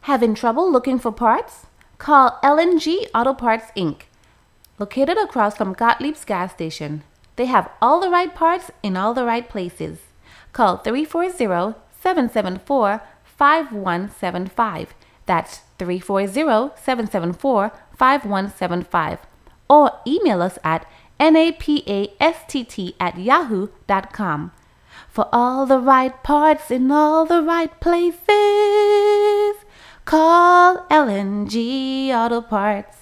Having trouble looking for parts? Call LNG Auto Parts Inc., located across from Gottlieb's gas station. They have all the right parts in all the right places. Call 340-774-5175. That's 340-774-5175. Or email us at napast@yahoo.com. For all the right parts in all the right places, call LNG Auto Parts.